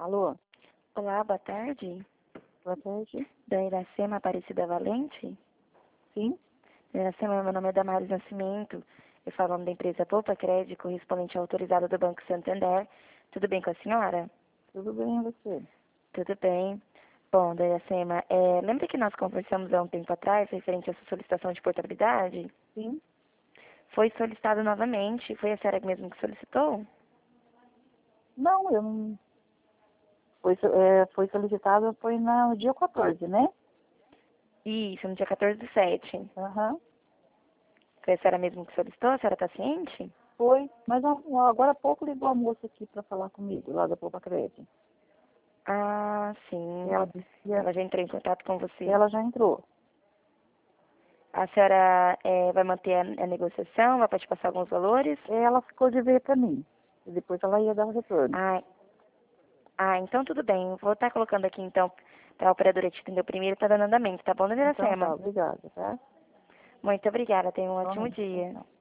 Alô, Olá, boa tarde. boa tarde. Da Iracema Aparecida Valente. Sim, Iracema, meu nome é Damares Nascimento. Eu falo em nome da empresa Poupa Crédito, correspondente autorizado do Banco Santander. Tudo bem com a senhora? tudo bem e você? Tudo bem. Bom, da Iracema, lembra que nós conversamos há um tempo atrás referente à sua solicitação de portabilidade? Sim. Foi solicitado novamente. Foi a senhora mesmo que solicitou? Não, eu não. Foi solicitado, foi no dia 14, né? Isso, no dia 14/7. Aham. Foi a senhora mesmo que solicitou? A senhora está ciente? Foi. Mas agora há pouco ligou a moça aqui para falar comigo, lá da Poupa Crédito. Ah, sim. Ela disse que Ela já entrou em contato com você. ela já entrou. A senhora vai manter a negociação? Vai te passar alguns valores? Ela ficou de ver para mim. E depois ela ia dar o retorno. Ah, então tudo bem. Vou estar colocando aqui então para a operadora te atender primeiro, tá dando andamento, tá bom, dona Então Iracema? tá, obrigada, tá? Muito obrigada, tenha um ótimo Igualmente. dia. Tchau.